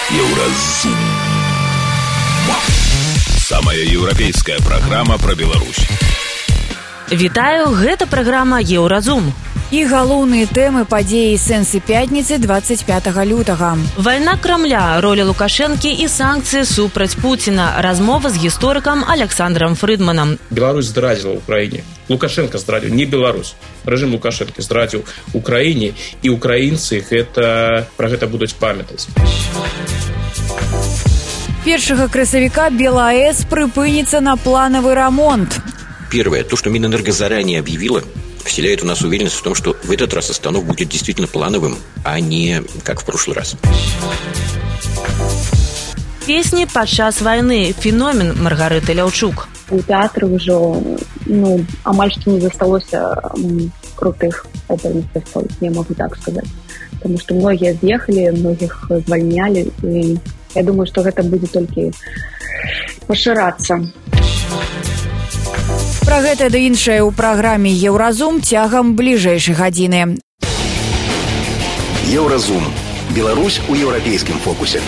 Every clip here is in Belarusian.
Еўразум. Самая еўрапейская праграма пра Беларусь. Вітаю, гэта праграма Еўразум. І галоўныя тэмы падзеі сэнсы пятніцы 25 лютага. Вайна Крамля, роля Лукашэнкі і санкцыі супраць Пуціна. Размова з гісторыкам Александром Фрыдманам. Беларусь здрадзіла Украіне. Лукашенко здрадзіў, не Беларусь. Рэжым Лукашэнкі здрадзіў Украіне, і украінцы пра гэта будуць памятаць. 1 красавіка БелАЭС прыпыніцца на плановый ремонт. Первое, то, что Минэнерго заранее объявило, вселяет у нас уверенность в том, что в этот раз остановка будет действительно плановым, а не как в прошлый раз. Песни падчас войны. Феномен Маргарыты Ляўчук. У театра уже амаль что не засталось крутых оперных певцов, я могу так сказать. Потому что многие съехали, многих звольняли, и я думаю, что это будет только пошираться. Пра гэта да іншае ў праграме Еўразум цягам бліжэйшай гадзіны. Еўразум. Беларусь у еўрапейскім фокусе.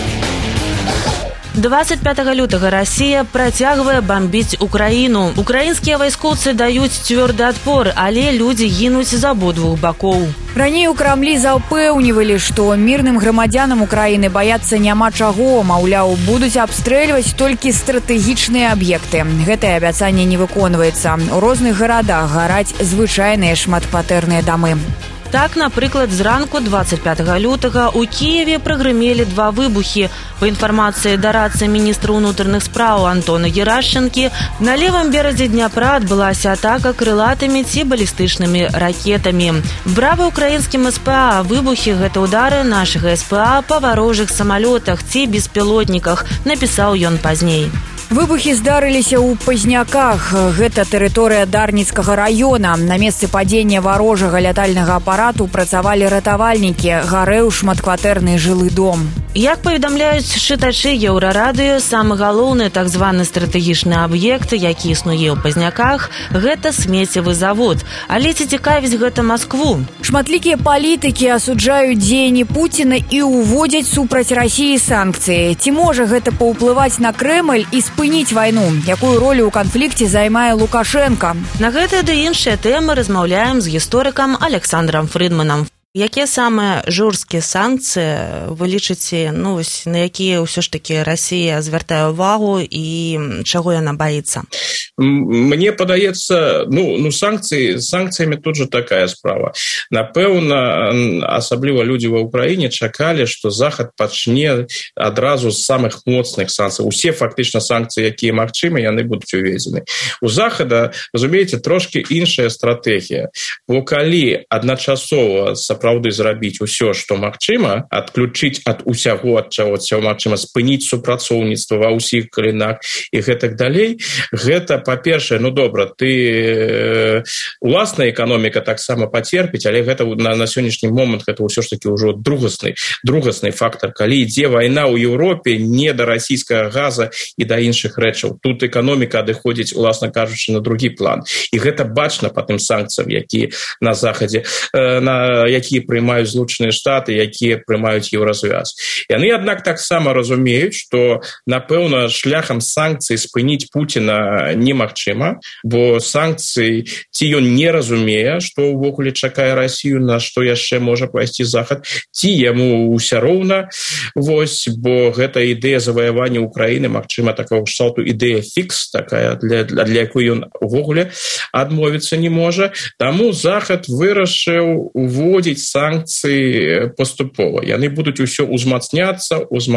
25 лютага Расія працягвае бамбіць Украіну. Украінскія вайскоўцы даюць цвёрды адпор, але людзі гінуць з абодвух бакоў. Раней у Крамлі запэўнівалі, што мірным грамадзянам Украіны баяцца няма чаго, маўляў, будуць абстрэльваць толькі стратэгічныя аб'екты. Гэтае абяцанне не выконваецца. У розных гарадах гараць звычайныя шматкватэрныя дамы. Так, напрыклад, зранку 25 лютага ў Кіеве прагрымелі 2 выбухі. Па інфармацыі дарадцы міністра ўнутраных спраў Антона Герашченкі, на левым беразе Дняпра адбылася атака крылатымі ці балістычнымі ракетамі. Бравы ўкраінскім СПА, выбухі гэта ўдары нашага СПА па варожых самалётах ці беспілотніках, напісаў ён пазней. Выбухі здарыліся ў Пазняках. Гэта тэрыторыя Дарніцкага раёна. На месцы падзення варожага лятальнага апарату працавалі ратавальнікі. Гарэў шматкватэрны жылы дом. Як паведамляюць чытачы Еўрарадыё, самы галоўны так званы стратэгічны аб'ект, які існуе ў Пазняках, гэта смеццевы завод. Але ці цікавіць гэта Маскву? Шматлікія палітыкі асуджаюць дзеянні Пуціна і ўводзяць супраць Расіі санкцыі. Ці можа гэта паўплываць на Крэмль і спыніць вайну? Якую ролю ў канфлікце займае Лукашенко? На гэтыя ды іншыя тэмы размаўляем з гісторыкам Александром Фрыдманам. Якія самыя жорсткія санкцыі вы лічыце, на якія ўсё ж такі Расія звяртае ўвагу і чаго яна баіцца? Мне падаецца, санкцыямі тут же такая справа. Напэўна, асабліва людзі ва ўкраіне чакалі, што Захад пачне адразу з самых моцных санкцый. Усе фактычна санкцыі, якія магчымы, яны будуць уведзены. У Захада, разумееце, трошкі іншая стратэгія. Бо калі адначасова сапраўды зрабіць усё, што магчыма, адключыць ад усяго, ад чаго магчыма, спыніць супрацоўніцтва ва ўсіх галінах і гэтак далей, гэта, па-першае, добра, уласная эканоміка таксама пацерпіць, але гэта на сённяшні момант гэта ўсё ж такі ўжо другасны фактар. Калі ідзе вайна ў Еўропе не да расійскага газа і да іншых рэчаў, тут эканоміка адыходзіць, уласна кажучы, на другі план. І гэта бачна па тым санкцыям, якія на Захадзе, якія прымаюць Злучаныя Штаты, якія прымаюць Еўразвяз. Яны, аднак, таксама разумеюць, што, напэўна, шляхам санкцый спыніць Пуціна немагчыма, бо санкцыі, ці ён не разумее, што ўвогуле чакае Расію, на што яшчэ можа пайсці Захад, ці яму ўсё роўна, бо гэта ідэя заваявання Украіны, магчыма, такого кшталту ідэя фікс, такая, для якой ён увогуле адмовіцца не можа. Таму Захад вырашыў уводзіць санкцыі паступова. Яны будуць усё узмацняцца.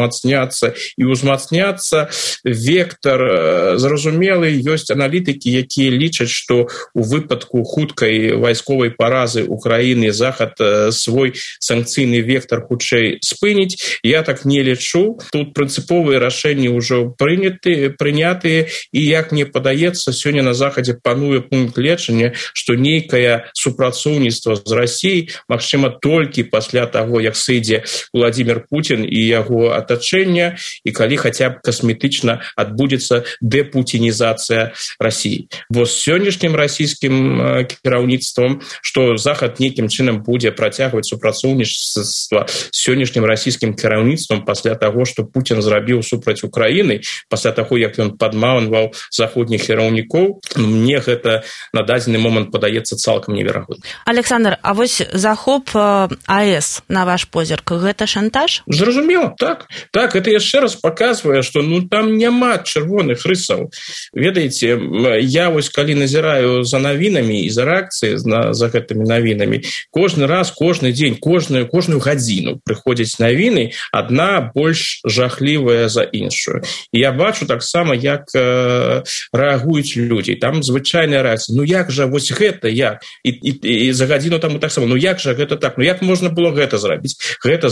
Вектор зразумелы, ёсць аналітыкі, якія лічаць, што у выпадку хуткай вайсковай паразы Украіны Захад свой санкцыйны вектор хутчэй спыніць. Я так не лічу. Тут прынцыповыя рашэнні ўжо прынятыя, і, як мне падаецца, сёння на Захадзе пануе пункт лечання, што нейкае супрацоўніцтва з Расіяй, магчыма, магчыма толькі пасля таго, як сыдзе Владимир Путин і яго атачэнне, і калі хаця б касметычна адбудзецца дэпутінізацыя России. Бо з сённяшнім расійскім кіраўніцтвам, што Захад нейкім чынам будзе працягваць супрацоўніцтва з сённяшнім расійскім кіраўніцтвам пасля таго, што Путин зрабіў супраць Украіны, пасля таго, як ён падманваў заходніх кіраўнікоў, мне гэта на дадзены момант падаецца цалкам неверагодна. Александр, а вось захоп АЭС, на ваш позірк, гэта шантаж? Зразумела, так. Так, это яшчэ раз паказвае, што там няма чырвоных рысаў. Ведаеце, я вось калі назіраю за навінамі і за рэакцыяй за гэтымі навінамі, кожны раз, кожны дзень, кожную гадзіну прыходзяць навіны, адна больш жахлівая за іншую. І я бачу таксама, як рэагуюць людзі. Там звычайная рэакцыя. Як жа вось гэта як? І за гадзіну таму таксама. Як жа гэта так? Як можна было гэта зрабіць? Гэта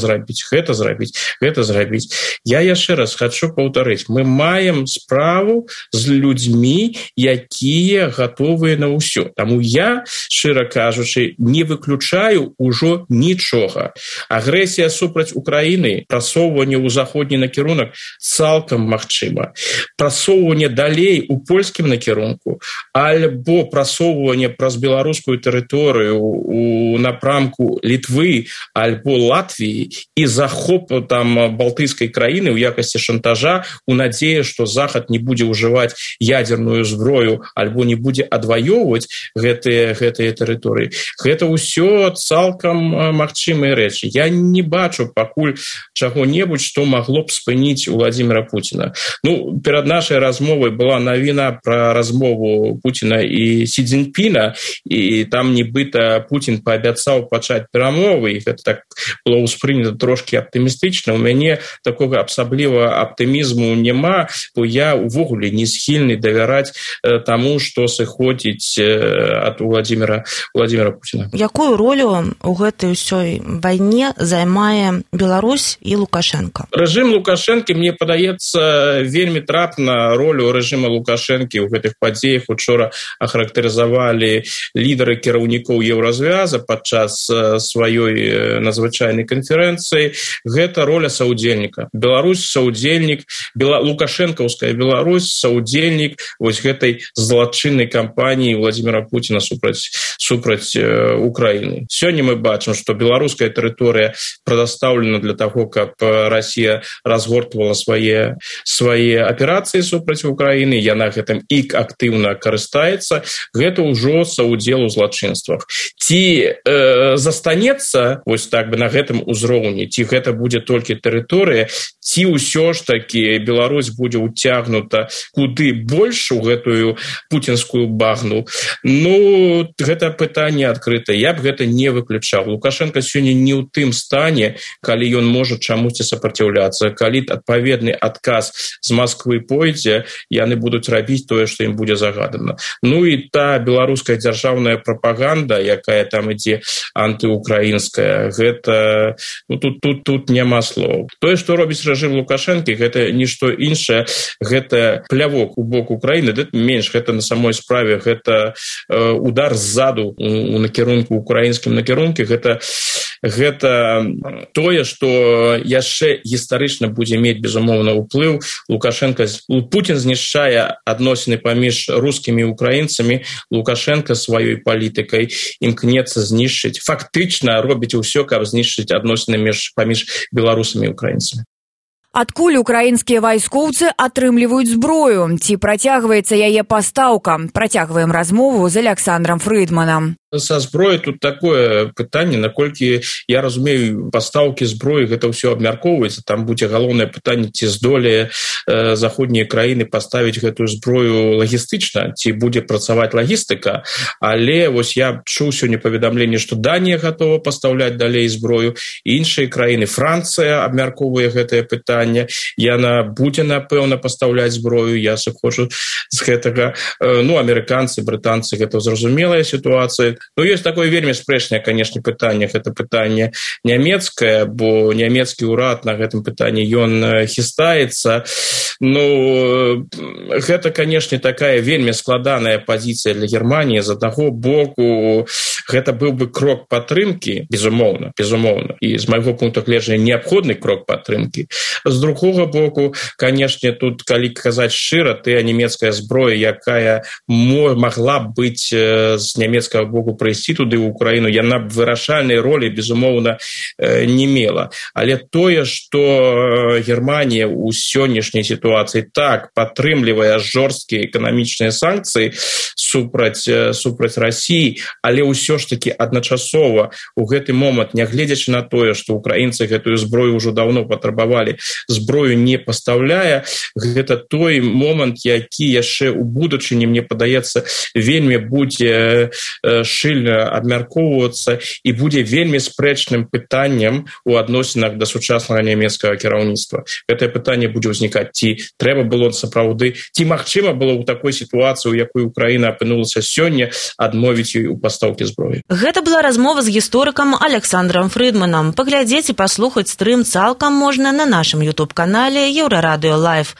зрабіць. Я яшчэ раз хочу паўтарыць. Мы маем справу з людзьмі, якія гатовыя на ўсё. Таму я, шчыра кажучы, не выключаю ўжо нічога. Агрэсія супраць Украіны, прасоўванне ў заходні накірунак цалкам магчыма. Прасоўванне далей у польскім накірунку, альбо прасоўванне праз беларускую тэрыторыю у напрамку Літвы альбо Латвіі і захоп там балтыйскай краіны ў якасці шантажа у надзеі, што Захад не будзе ўжываць ядерную зброю альбо не будзе адваёўваць гэтыя тэрыторыі. Гэта ўсё цалкам магчымыя рэчы. Я не бачу пакуль чаго-небудзь, што магло б спыніць Владимира Путина. Перад нашай размовай была навіна пра размову Путина і Сі Цзіньпіна, і там нібыта Путин паабяцаў пачаць перамовы, і гэта так было ўспрынята трошкі аптымістычна. У мяне такога асаблівага аптымізму няма, бо я увогуле не схільны давяраць таму, што сыходзіць ад Владимира Путина. Якую ролю у гэтай усёй вайне займае Беларусь і Лукашенко? Рэжым Лукашэнкі, мне падаецца, вельмі трапна ролю рэжыма Лукашэнкі ў гэтых падзеях учора ахарактарызавалі лідары кіраўнікоў Еўразвяза падчас сваёй надзвычайнай канферэнцыі. Гэта роля саўдзельніка. Беларусь саўдзельнік, лукашэнкаўская Беларусь саўдзельнік вось гэтай злачыннай кампаніі Владимира Путина супраць Украіны. Сёння мы бачым, што беларуская тэрыторыя прадастаўлена для таго, каб Расія разгортвала свае аперацыі супраць Украіны, яна гэтым і актыўна карыстаецца. Гэта ўжо саўдзел у злачынствах. Ці застанецца вось так бы на гэтым узроўні, ці гэта будзе толькі тэрыторыя, ці ўсё ж такі Беларусь будзе ўцягнута куды больш у гэтую пуцінскую багну. Гэта пытанне адкрыта. Я б гэта не выключаў. Лукашенко сёння не ў тым стане, калі ён можа чамусьці сапраціўляцца. Калі адпаведны адказ з Масквы пойдзе, яны будуць рабіць тое, што ім будзе загадана. І та беларуская дзяржаўная прапаганда, якая там ідзе антыукраінская, гэта тут няма слоў. Тое, што робіць рэжым Лукашэнкі, гэта нішто іншае, гэта плявок у бок Украіны, гэта менш, гэта на самой справе, гэта удар ззаду у накірунку, украінскім накірунку, гэта тое, што яшчэ гістарычна будзе мець, безумоўна, уплыў. Путін знішчае адносіны паміж рускімі і украінцамі, Лукашенко сваёй палітыкай імкнецца знішчыць, фактычна робіць усё, каб знішчыць адносіны паміж беларусамі і украінцамі. Адкуль украінскія вайскоўцы атрымліваюць зброю? Ці працягваецца яе пастаўка? Працягваем размову з Александром Фрыдманам. Са зброі тут такое пытанне, наколькі я разумею, пастаўкі зброі, гэта ўсё абмяркоўваецца. Там будзе галоўнае пытанне, ці здолее заходнія краіны паставіць гэтую зброю лагістычна, ці будзе працаваць лагістыка. Але вось я чуў сёння паведамленне, што Данія гатова пастаўляць далей зброю, і іншыя краіны. Францыя абмяркоўвае гэтае пытанне. пытання. Яна будзе, напэўна, пастаўляць зброю, я сыходжу з гэтага. Амерыканцы, брытанцы, гэта зразумелая сітуацыя. Ёсць такое вельмі спрэчнае, канешне, пытанне. Гэта пытанне нямецкае, бо нямецкі ўрад на гэтым пытанні ён хістаецца. Гэта, канешне, такая вельмі складаная пазіцыя для Германії. З аднаго боку, гэта быў бы крок падтрымкі, безумоўна, і з майго пункту гледжання неабходны крок падтрымкі. З другога боку, канешне, тут, калі казаць шчыра, тая нямецкая зброя, якая могла б быць з нямецкага боку прыйсці туды ў Украіну, яна б вырашальнай ролі, безумоўна, не мела. Але тое, што Германія ў сённяшняй сітуацыі так падтрымлівае жорсткія эканамічныя санкцыі супраць Расіі, але ўсё ж такі адначасова у гэты момант, нягледзячы на тое, што украінцы гэтую зброю ўжо даўно патрабавалі, зброю не пастаўляе, гэта той момант, які яшчэ ў будучыні, мне падаецца, вельмі будзе шчыльна абмяркоўвацца і будзе вельмі спрэчным пытаннем у адносінах да сучаснага нямецкага кіраўніцтва. Гэтае пытанне будзе ўзнікаць, ці трэба было сапраўды, ці магчыма было ў такой сітуацыі, у якой Украіна апынулася сёння, адмовіць ёй у пастаўкі зброі. Гэта была размова з гісторыкам Александром Фрыдманам. Паглядзець і паслухаць стрым цалкам можна на нашым YouTube-канале Еўрарадыё Лайв.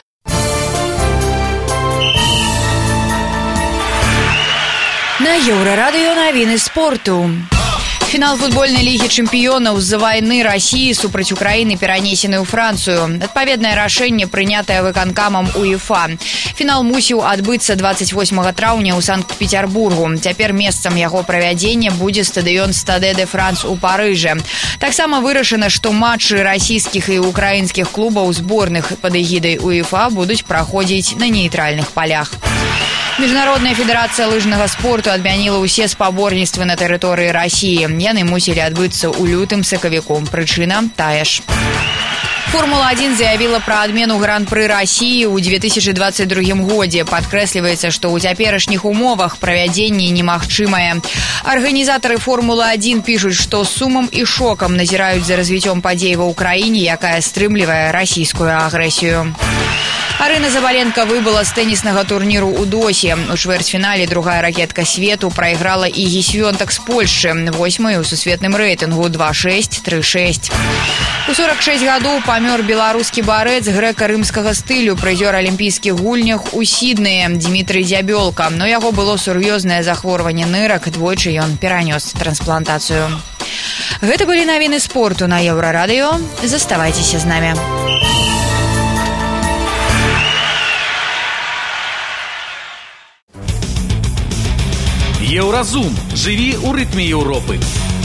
На Еўрарадыё навіны спорту. Фінал футбольнай лігі чэмпіёнаў з-за вайны Расіі супраць Украіны перанесены ў Францыю. Адпаведнае рашэнне прынятае выканкамам УЕФА. Фінал мусіў адбыцца 28 траўня ў Санкт-Петербургу. Цяпер месцам яго правядзення будзе стадыён Стаде де Франс у Парыжы. Таксама вырашана, што матчы расійскіх і украінскіх клубаў зборных пад эгідай УЕФА будуць праходзіць на нейтральных палях. Міжнародная федэрацыя лыжнага спорту адмяніла ўсе спаборніцтвы на тэрыторыі Расіі. Яны мусілі адбыцца ў лютым-сакавіку. Прычына тая ж. Формула-1 заявила пра адмену гран-пры Расіі ў 2022 годзе. Падкрэсліваецца, што ў цяперашніх умовах правядзенне немагчымае. Арганізатары Формулы-1 пішуць, што з сумам і шокам назіраюць за развіццём падзей ва ўкраіне, якая стрымлівае расійскую агрэсію. Арына Забаленка выбыла з тэніснага турніру ў Досе. У чвэрцьфінале другая ракетка свету прайграла Ігі Свёнтак з Польшчы, 8-й у сусветным рэйтынгу 2-6, 3-6. У 46 гадоў памёр беларускі барэц грэка-рымскага стылю, прызёр алімпійскіх гульнях у Сіднеі Дмітрый Дзябёлка. Но яго было сур'ёзнае захворванне нырак, двойчы ён перанёс трансплантацыю. Гэта былі навіны спорту на Еўрарадыё. Заставайцеся з намі. Еўразум. Жыві ў рытме Еўропы.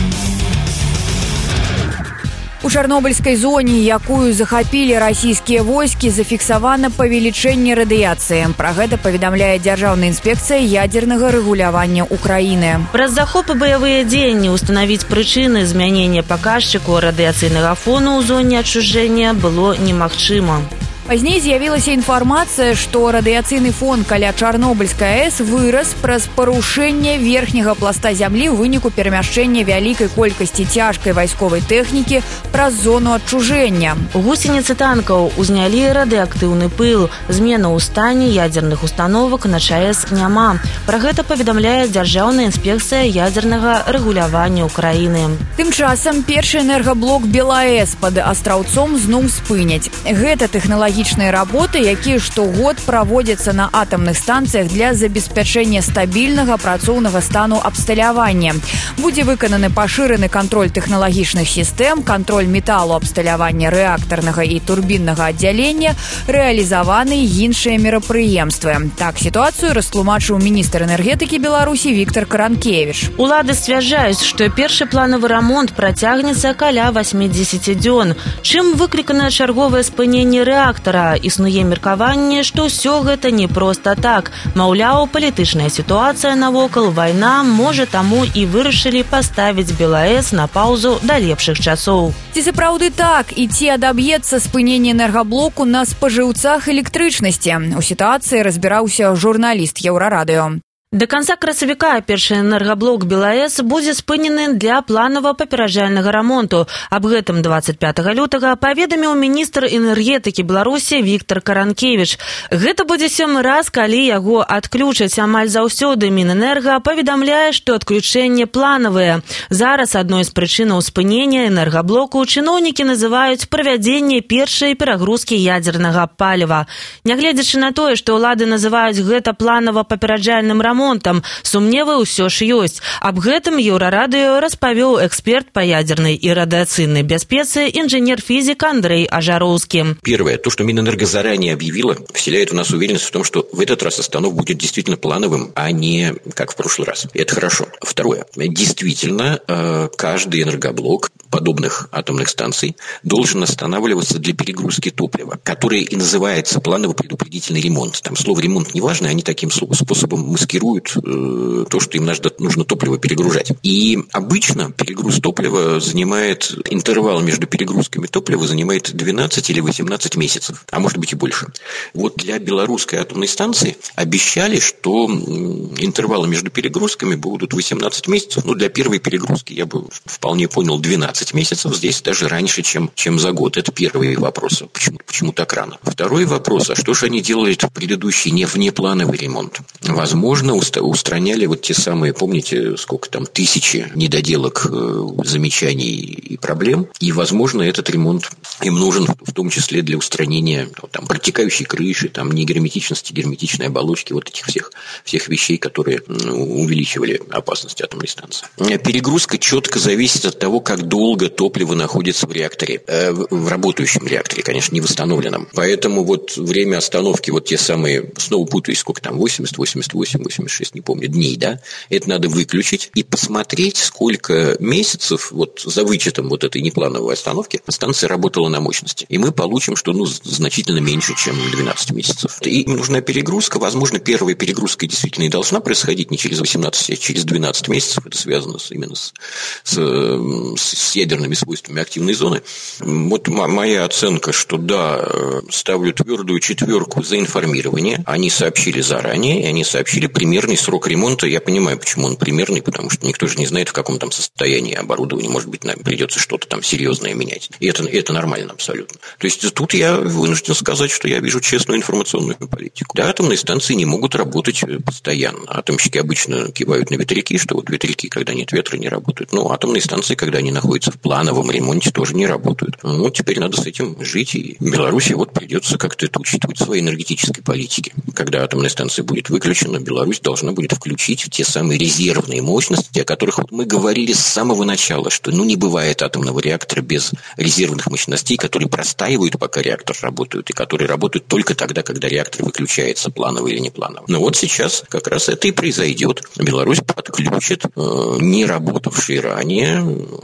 У чарнобыльскай зоне, якую захапілі расійскія войскі, зафіксавана павелічэнне радыяцыі. Пра гэта паведамляе Дзяржаўная інспекцыя ядзернага рэгулявання Украіны. Праз захоп і баявыя дзеянні ўстанавіць прычыны змянення паказчыку радыяцыйнага фону ў зоне адчужэння было немагчыма. Пазней з'явілася інфармацыя, што радыяцыйны фон каля Чарнобыльскай АЭС вырас праз парушэнне верхняга пласта зямлі ў выніку перамяшчэння вялікай колькасці цяжкай вайсковай тэхнікі праз зону адчужэння. Гусеніцы танкаў узнялі радыактыўны пыл. Змена ў стане ядзерных установак на ЧАЭС няма. Пра гэта паведамляе Дзяржаўная інспекцыя ядзернага рэгулявання Украіны. Тым часам першы энергаблок БелАЭС пад Астраўцом зноў спыняць. Гэта тэхналагічныя работы, якія штогод праводзяцца на атамных станцыях для забеспячэння стабільнага працоўнага стану абсталявання. Будзе выкананы пашыраны кантроль тэхналагічных сістэм, кантроль металу абсталявання рэактарнага і турбіннага аддзялення, рэалізаваны іншыя мерапрыемствы. Так сітуацыю растлумачыў міністр энергетыкі Беларусі Віктор Каранкевіч. Улады сцвярджаюць, што першы планавы рамонт працягнецца каля 80 дзён. Чым выклікана чарговае спыненне рэактара? Існуе меркаванне, што ўсё гэта не проста так. Маўляў, палітычная сітуацыя навокал, вайна, можа, таму і вырашылі паставіць БелАЭС на паўзу да лепшых часоў. Ці сапраўды так, і ці адаб'ецца спыненне энергаблоку на спажыўцах электрычнасці? У сітуацыі разбіраўся журналіст Еўрарадыё. До конца красавіка першы энергаблок БелАЭС будзе спынены для планава-папераджальнага рамонту. Аб гэтым 25 лютага паведаміў міністр энергетыкі Беларусі Віктор Каранкевіч. Гэта будзе 7-й раз, калі яго адключаць. Амаль заўсёды Мінэнерга паведамляе, што адключэнне планавыя. Зараз адной з прычынаў спынення энергаблоку чыноўнікі называюць правядзенне першай перагрузкі ядзернага паліва. Нягледзячы на тое, што ўлады называюць гэта планава-папераджальным рамонтам, сумневы ўсё ж ёсць. Аб гэтым Еўрарадыё распавёў эксперт по ядерной и радиационной бяспецы, инженер-физик Андрей Ажароўскі. Первое, то, что Минэнерго заранее объявила, вселяет у нас уверенность в том, что в этот раз остановка будет действительно плановым, а не как в прошлый раз. И это хорошо. Второе, действительно, каждый энергоблок подобных атомных станций должен останавливаться для перегрузки топлива, которое и называется планово-предупредительный ремонт. Там слово «ремонт» не важно, они таким способом маскируют то, что им нужно топливо перегружать. И обычно перегруз топлива занимает, интервал между перегрузками топлива занимает 12 или 18 месяцев, а может быть и больше. Вот для белорусской атомной станции обещали, что интервалы между перегрузками будут 18 месяцев. Ну, для первой перегрузки я бы вполне понял 12 месяцев, здесь даже раньше, чем за год. Это первый вопрос. Почему так рано? Второй вопрос, а что же они делают в предыдущий внеплановый ремонт? Возможно, устраняли вот те самые, помните, сколько там, тысячи недоделок, замечаний и проблем. И, возможно, этот ремонт им нужен в том числе для устранения там, протекающей крыши, там, негерметичности, герметичной оболочки, вот этих всех вещей, которые увеличивали опасность атомной станции. Перегрузка четко зависит от того, как долго топливо находится в реакторе, в работающем реакторе, конечно, не восстановленном. Поэтому вот время остановки, вот те самые, снова путаюсь, сколько там, 80, 88, 86, не помню, дней, да, это надо выключить и посмотреть, сколько месяцев вот за вычетом вот этой неплановой остановки станция работала на мощности. И мы получим, что значительно меньше, чем 12 месяцев. И им нужна перегрузка. Возможно, первая перегрузка действительно и должна происходить не через 18, а через 12 месяцев. Это связано именно с ядерными свойствами активной зоны. Вот моя оценка, что да, ставлю твердую 4 за информирование. Они сообщили заранее, и они сообщили примерный срок ремонта. Я понимаю, почему он примерный, потому что никто же не знает, в каком там состоянии оборудование. Может быть, нам придется что-то там серьезное менять. И это нормально абсолютно. То есть тут я вынужден сказать, что я вижу честную информационную политику. Да, атомные станции не могут работать постоянно. Атомщики обычно кивают на ветряки, что вот ветряки, когда нет ветра, не работают. Но атомные станции, когда они находятся в плановом ремонте, тоже не работают. Ну, теперь надо с этим жить. И Беларуси вот придется как-то это учитывать в своей энергетической политике. Когда атомная станция будет выключена, Беларусь должна будет включить те самые резервные мощности, о которых вот мы говорили с самого начала, что не бывает атомного реактора без резервных мощностей, которые простаивают, пока реактор работает, и которые работают только тогда, когда реактор выключается, планово или не планово. Но вот сейчас как раз это и произойдет. Беларусь подключит не работавшие ранее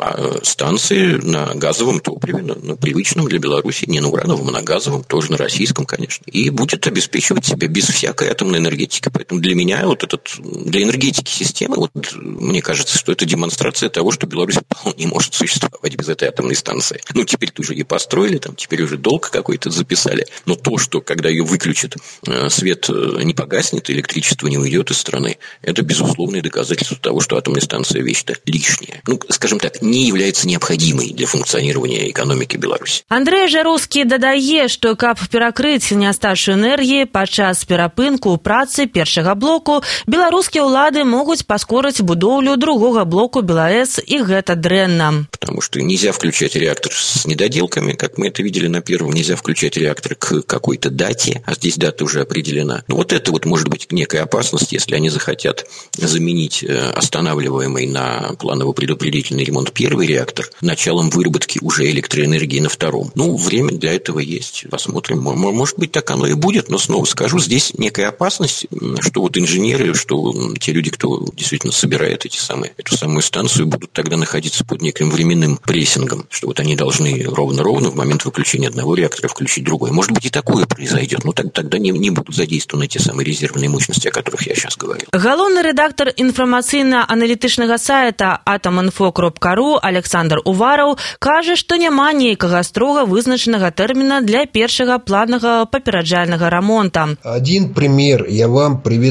станции на газовом топливе, на привычном для Беларуси, не на урановом, а на газовом, тоже на российском, конечно, и будет обеспечивать себя без всякой атомной энергетики. Поэтому для меня для энергетики системы, вот мне кажется, что это демонстрация того, что Беларусь вполне может существовать без этой атомной станции. Ну, теперь уже ее построили, там теперь уже долг какой-то записали. Но то, что когда ее выключат, свет не погаснет, электричество не уйдет из страны, это безусловное доказательство того, что атомная станция вещь-то лишняя. Ну, скажем так, не является необходимой для функционирования экономики Беларуси. Андрей Ажароўскі дадае, што каб перакрыць нястачу энергіі падчас перапынку працы першага блоку, беларускія ўлады могуць паскорыць будоўлю другога блоку БелАЭС, и гэта дрэнна. Потому что нельзя включать реактор с недоделками, как мы это видели на первом, нельзя включать реактор к какой-то дате, а здесь дата уже определена. Но вот это вот может быть некая опасность, если они захотят заменить останавливаемый на планово-предупредительный ремонт первый реактор началом выработки уже электроэнергии на втором. Ну, время для этого есть. Посмотрим. Может быть, так оно и будет, но снова скажу, здесь некая опасность, что вот инженеры, что те люди, кто действительно собирает эту самую станцию, будут тогда находиться под неким временным прессингом, что вот они должны ровно-ровно в момент выключения одного реактора включить другой. Может быть, и такое произойдет, но тогда не будут задействованы те самые резервные мощности, о которых я сейчас говорил. Галоўны рэдактар інфармацыйна-аналітычнага сайта atominfo.ru Александр Увараў кажа, што няма нейкага строга вызначанага тэрміна для першага планага папераджальнага ремонта. Один пример я вам приведу.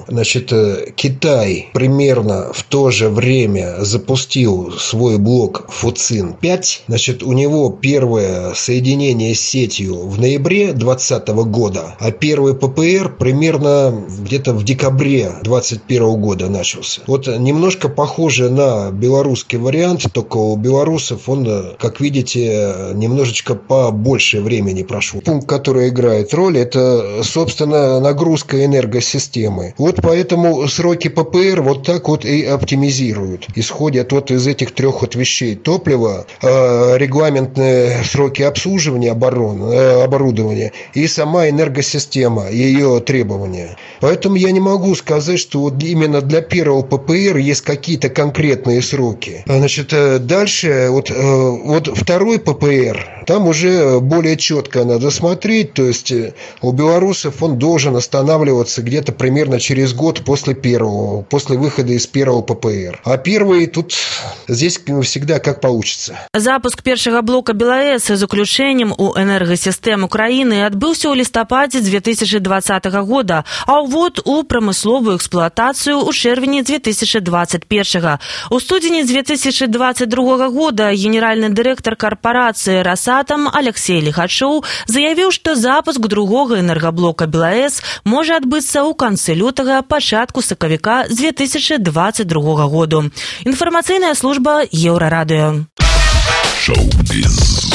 Значит, Китай примерно в то же время запустил свой блок Фуцин-5. Значит, у него первое соединение с сетью в ноябре 2020 года, а первый ППР примерно где-то в декабре 2021 года начался. Вот немножко похоже на белорусский вариант, только у белорусов он, как видите, немножечко побольше времени прошел. Пункт, который играет роль, это, собственно, нагрузка энергосистемы. Вот поэтому сроки ППР вот так вот и оптимизируют. Исходят вот из этих трех вот вещей: топливо, регламентные сроки обслуживания оборудования и сама энергосистема, ее требования. Поэтому я не могу сказать, что вот именно для первого ППР есть какие-то конкретные сроки. Значит, дальше вот второй ППР, там уже более четко надо смотреть, то есть у белорусов он должен останавливаться где-то примерно через год после выхода из первого ППР. А первый тут здесь всегда как получится. Запуск першага блока БелАЭС з уключэннем у энергасістэм Украіны адбыўся ў лістападзе 2020 года, а ўвод у прамысловую эксплуатацыю ў чэрвені 2021. У студзені 2022 года генеральны дырэктар карпорацыі «Росатом» Алексей Лихачоў заявіў, што запуск другога энергаблока БелАЭС можа адбыцца ў канцы лютага, пачатку сакавіка 2022 году. Інфармацыйная служба Еўрарадыё. Шоу-біз.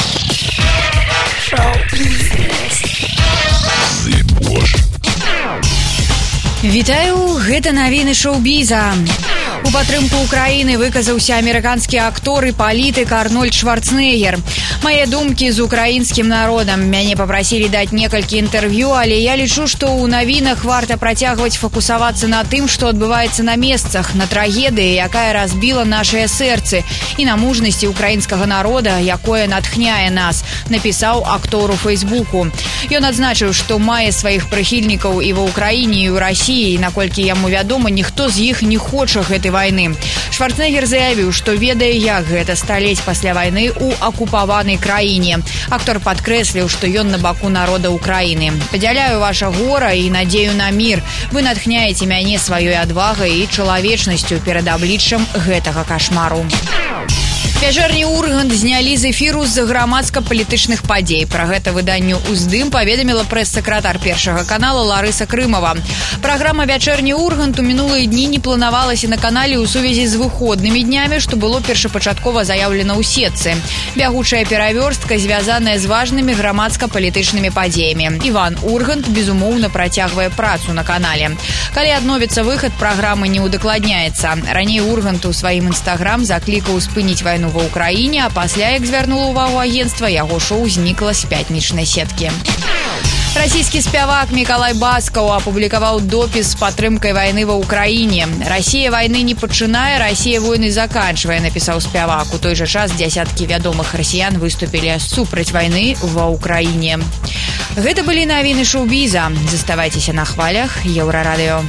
Вітаю, гэта навіны шоу-біза. У падтрымку Украіны выказаўся амерыканскі актор і палітык Арнольд Шварцэнеггер. Мае думкі з украінскім народам. Мяне папрасілі даць некалькі інтэрв'ю, але я лічу, што ў навінах варта працягваць фокусавацца на тым, што адбываецца на месцах, на трагедыі, якая разбіла нашыя сэрцы, і на мужнасці украінскага народа, якое натхняе нас, напісаў актор у Фейсбуку. Ён адзначыў, што мае сваіх прыхільнікаў і ва Ўкраіне, і ў Расіі, і наколькі яму вядома, ніхто з іх не хоча гэтай вайны. Шварцэнеггер заявіў, што ведае, як гэта сталець пасля вайны ў акупаванай краіне. Актор падкрэсліў, што ён на баку народа Украіны. Падзяляю ваша гора і надзею на мір. Вы натхняеце мяне сваёй адвагай і чалавечнасцю перад абліччам гэтага кашмару. Вячэрні Ургант знялі з эфіру з-за грамадска-палітычных падзей. Пра гэта выданню «Уздым» паведаміла прэс-сакратар Першага канала Ларыса Крымова. Праграма «Вячэрні Ургант» у мінулыя дні не планавалася на канале ў сувязі з выходнымі днямі, што было першапачаткова заяўлена ў сетцы. Бягучая перавёрстка звязаная з важнымі грамадска-палітычнымі падзеямі. Іван Ургант, безумоўна, працягвае працу на канале. Калі адновіцца выхад, праграмы не ўдакладняецца. Раней Ургант у сваім інстаграм заклікаў спыніць вайну ва Ўкраіне, а пасля, як звярнула ўвагу агенцтва, яго шоу знікла з пятнічнай сеткі. Расійскі спявак Мікалай Баскаў апублікаваў допіс з падтрымкай вайны ва Ўкраіне. «Расія вайны не пачынае, Расія войны заканчвае», напісаў спявак. У той жа час дзясяткі вядомых расіян выступілі супраць вайны ва Ўкраіне. Гэта былі навіны шоу-біза. Заставайцеся на хвалях Еўрарадыё.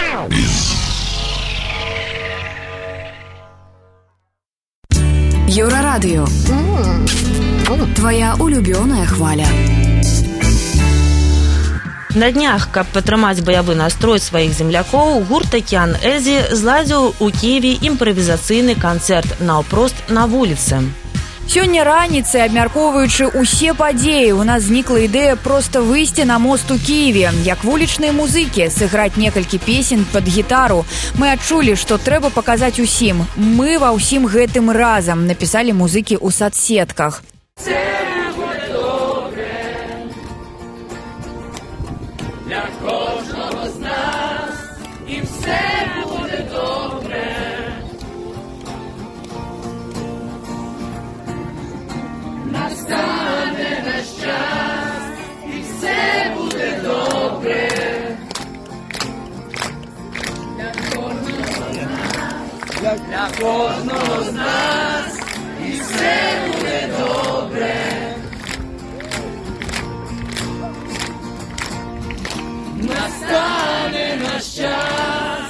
Еўрарадыё. Твоя улюбёная хваля. На днях, каб падтрымаць баявы настрой сваіх землякоў, гурт «Акіян Эльзі» зладзіў у Киеве імправізацыйны канцэрт «Наўпрост на вуліцы». Сёння раніцай, абмяркоўваючы ўсе падзеі, у нас знікла ідэя проста выйсці на мост у Кіеве, як вулічныя музыкі, сыграць некалькі песень пад гітару. Мы адчулі, што трэба паказаць усім. Мы ва ўсім гэтым разам, напісалі музыкі ў садсетках. Для кожного з нас і все буде добре. Настане наш час.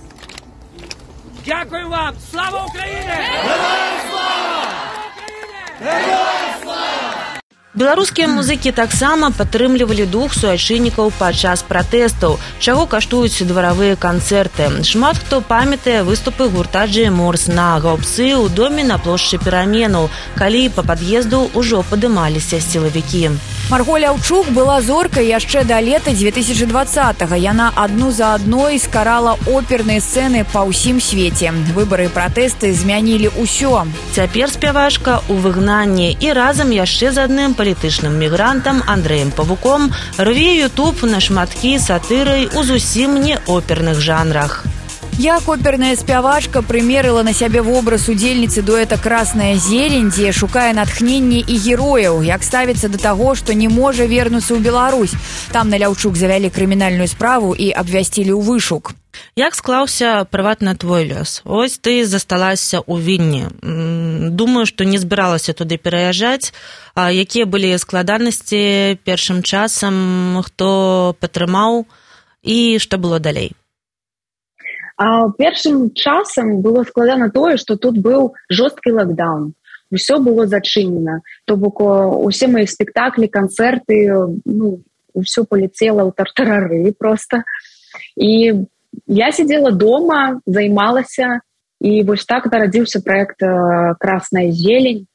Дякую вам! Слава Україні! Героям слава! Героям слава! Беларускія музыкі таксама падтрымлівалі дух суайчыннікаў падчас пратэстаў, чаго каштуюць дваравыя канцэрты. Шмат хто памятае выступы гурта Джэй Морс на Гаўбцы ў доме на плошчы Пераменаў, калі па пад'езду ўжо падымаліся сілавікі. Марго Ляўчук была зоркай яшчэ да лета 2020-го. Яна адну за адной скарала оперныя сцэны па ўсім свеце. Выбары і пратэсты змянілі ўсё. Цяпер спявачка ў выгнанні і разам яшчэ з адным палітычным мігрантам Андрэем Павуком рве ютуб на шматкі сатырай у зусім не оперных жанрах. Як оперная спявачка прымерыла на сябе вобраз удзельніцы дуэта «Красная зелень», дзе шукае натхненне і герояў, як ставіцца да таго, што не можа вернуцца ў Беларусь. Там на Ляўчук завялі крымінальную справу і абвясцілі ў вышук. Як склаўся прыватна твой лёс? Ось ты засталася ў Вільні. Думаю, што не збіралася туды пераязджаць. Якія былі складанасці першым часам, хто падтрымаў і што было далей? Першым часам было складана тое, што тут быў жорсткі лакдаун. Усё было зачынена. То бок усе мои спектаклі, канцэрты, усё паляцела ў тартарары проста. І я сидела дома, займалася, і вось так нарадзіўся праект «Красная зелень».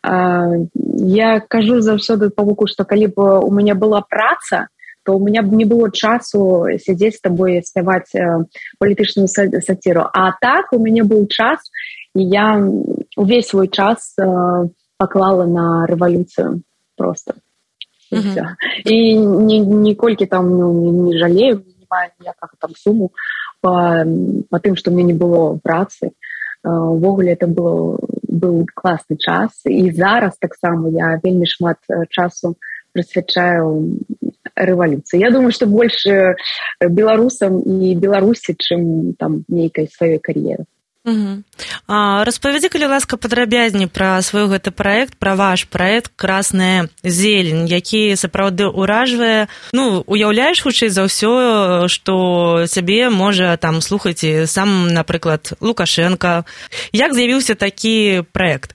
Я кажу заўсёды Павуку, што калі б у мяне была праца, то у меня б не было часу сидзець з табой спяваць палітычную сатиру. А так у мяне быў час, і я увесь свой час паклала на рэвалюцыю просто. І ніколькі там не жалею, не маю ніякага там суму по тым, што мне не было працы. Увогуле это быў класны час. І зараз таксама я вельмі шмат часу прысвячаю рэвалюцыі. Я думаю, што больш беларусам і Беларусі, чым там нейкай сваёй кар'еры. Распавядзі, калі ласка, падрабязней пра свой гэты праект, пра ваш праект «Красная зелень», які сапраўды ўражвае. Уяўляеш хутчэй за ўсё, што цябе можа там слухаць сам, напрыклад, Лукашенко. Як з'явіўся такі праект?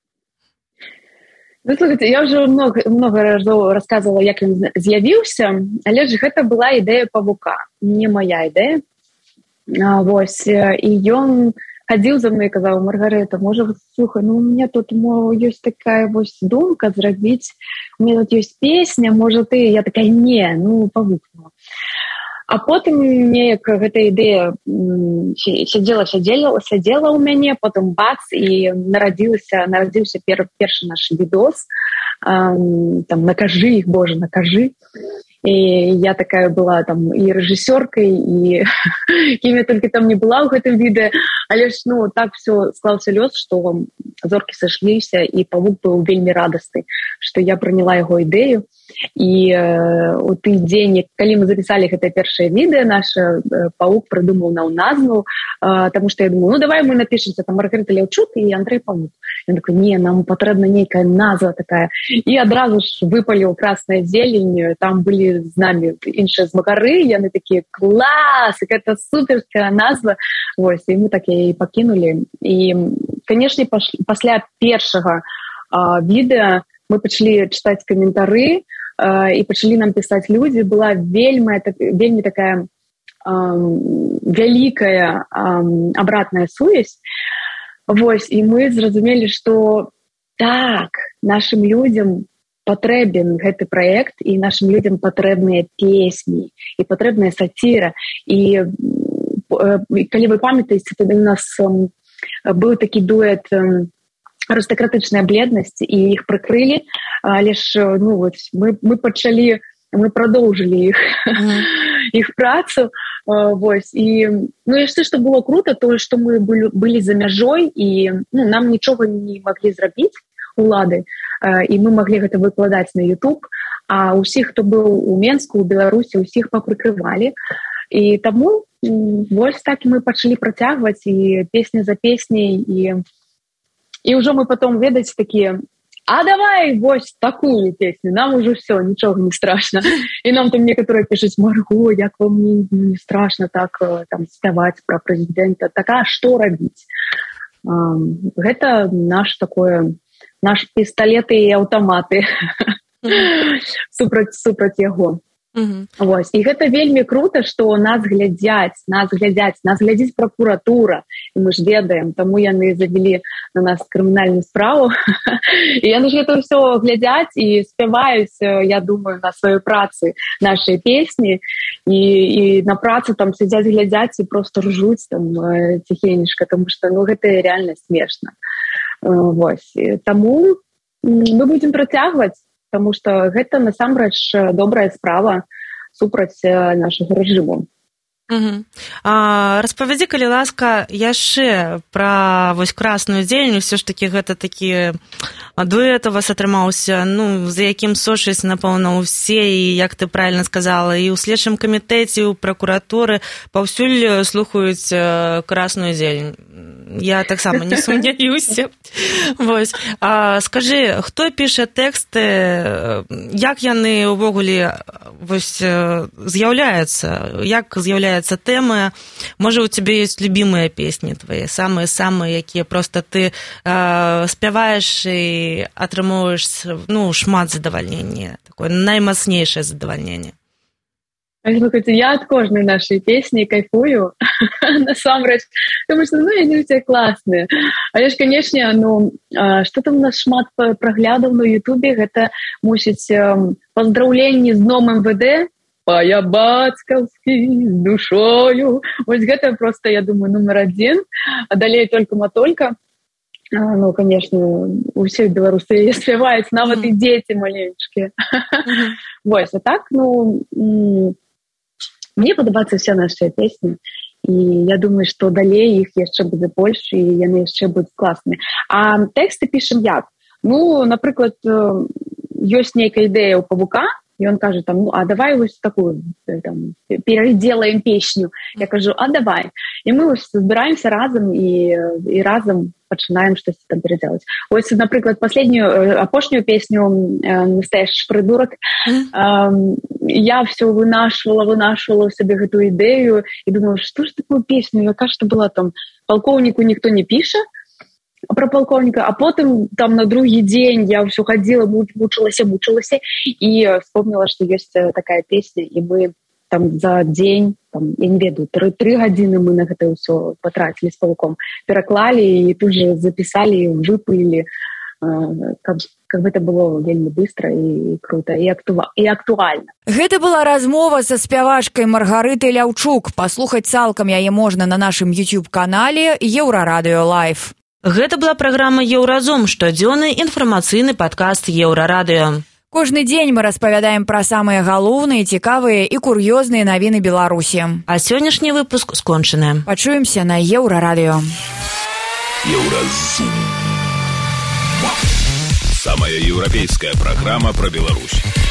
Слухайте, я уже много разоў рассказывала, як ён з'явіўся, але ж гэта была ідэя Павука, не моя ідэя. Вось, і ён хадзіў за мной і казаў: «Маргарэта, можа, слухай, у меня тут ёсць такая вось думка зрабіць, у меня тут ёсць песня, можа ты?» Я такая: «Не, Павук». А потым неяк гэта ідэя сядзела ў мяне, потым бац, і нарадзіўся першы наш відос, там «Накажы іх, Боже, накажы». І я такая была там і рэжысёркай, і кім я толькі там не была ў гэтым відэа, але ж так все склаўся лёс, што зоркі сышліся, і Павук быў вельмі радасны, што я прыняла яго ідэю. І у той дзень, калі мы запісалі гэтае першае відэа наша, Павук прыдумаў нам назву, таму што я думаю, давай мы напішемся там Маргарэта Ляўчук і Андрэй Павук. Ён такой: «Не, нам патрэбна нейкая назва такая». І адразу ж выпаліў «Красная зелень», там былі з намі іншыя змагары, яны такія: «Клас, гэта суперская назва». Вось, і мы так яе пакінулі. І, канешне, пасля першага відэа мы пачалі чытаць каментары, і пачалі нам пісаць людзі. Была вельмі такая вялікая абратная сувязь. Вось, і мы зразумелі, што так, нашым людзям патрэбен гэты праект, і нашым людзям патрэбныя песні, і патрэбная сатира. І калі вы памятаеце, тады у нас быў такі дуэт «Аристократичная бледность», і іх прыкрылі, але ж мы продолжили их працу. Вось. І яшчэ што было круто, тое, што мы былі за мяжой, і нам нічога не маглі зрабіць улады, і мы маглі гэта выкладаць на YouTube, а ўсіх, хто быў у Менску, у Беларусі, усіх папрыкрывалі. І таму вось так мы пачалі працягваць, і песня за песняй, і ўжо мы потом, ведаць, такія: «А давай вось такую песню, нам уже все, нічога не страшно». І нам там некаторыя пішуць: «Марго, як вам не страшно так там спяваць пра прэзідэнта, так а што рабіць?» Гэта наш пісталеты і аўтаматы. супраць яго. Вось. І гэта вельмі крута, што нас глядзіць пракуратура, і мы ж ведаем, таму яны завялі на нас крымінальную справу. І яны ж гэта ўсё глядзяць і спяваюць, я думаю, на сваёй працы нашай песні, і на працы там сядзяць, глядзяць і просто ржуць там ціхенечка, тому што гэта реально смешна. Вось. Таму мы будзем працягваць, тому што гэта насамрэч добрая справа супраць нашага рэжыму. Распавядзі, калі ласка, яшчэ пра вось красную дзень. Усё ж такі гэта такі дуэт у вас атрымаўся, за якім сочаць, напэўна, усе, і як ты правильно сказала, і ў следчым камітэце, і ў пракуратуры паўсюль слухаюць красную дзень. Я таксама не сумняюся. Вось. Скажы, хто піша тэксты, як яны ўвогуле з'яўляюцца, як з'яўляюцца тэмы? Можа, у цябе ёсць любімыя песні твае, самыя-самыя, якія просто ты спяваеш і атрымоўваеш шмат задавальнення, такое наймацнейшае задавальненне? Я ад кожнай нашай песні кайфую, насамрэч, тому што, яны ўсе класныя. Але ж, канешне, што там у нас шмат праглядаў на Ютубе, гэта, мусіць, паздраўленні з дном МВД, па-бацькаўскі, з душою. Вось гэта проста, я думаю, нумар 1, а далей только-матолька. Конечно, усе беларусы яе спяваюць, нават і дзеці маленечкія. Вось, а так, мне падабаюцца ўсе нашыя песні, і я думаю, што далей іх яшчэ будзе больш, і яны яшчэ будуць класныя. А тэксты пішам як? Напрыклад, ёсць нейкая ідэя ў Павука, і он кажа, а давай вось такую, пераделаем песню. Я кажу, давай. І мы збіраемся разам, і разам пачынаем штосьці там пераделаць. Ось, напрыклад, апошнюю песню «Настоящий придурок», я все вынашивала в себе эту идею и думала, что же такую песню, яка что была там, полковнику никто не пишет про полковника, а потом там на другий день я все ходила, мучилась и вспомнила, что есть такая песня, и мы там за день, я не ведаю, 3 гадзіны мы на гэта ўсё потратили с Павуком, пераклали и тут же записали, выпылили, как бы это было вельмі быстро и круто, и актуально. Гэта была размова са спявачкай Маргарытай Ляўчук. Паслухаць цалкам яе можна на нашым YouTube-канале Еўрарадыё Лайв. Гэта была праграма Еўразум, штодзённы інфармацыйны падкаст Еўрарадыё. Кожны дзень мы распавядаем пра самыя галоўныя, цікавыя і кур'ёзныя навіны Беларусі. А сённяшні выпуск скончаны. Пачуемся на Еўрарадыё. Еўразум. Самая еўрапейская программа про Беларусь.